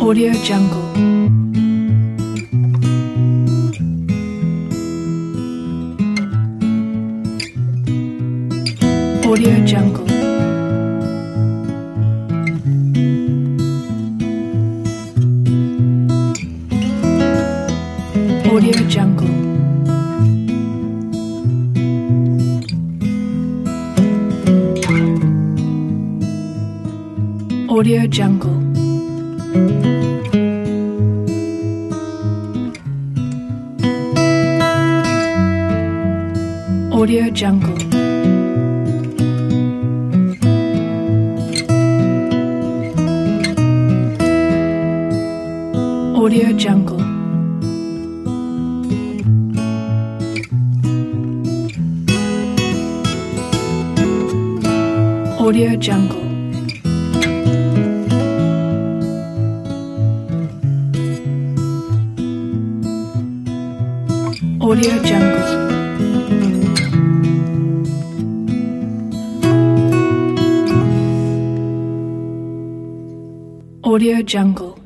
Audio Jungle. Audio Jungle. Audio Jungle. Audio Jungle. Audio Jungle. Audio Jungle. Audio Jungle. Audio Jungle. Audio Jungle.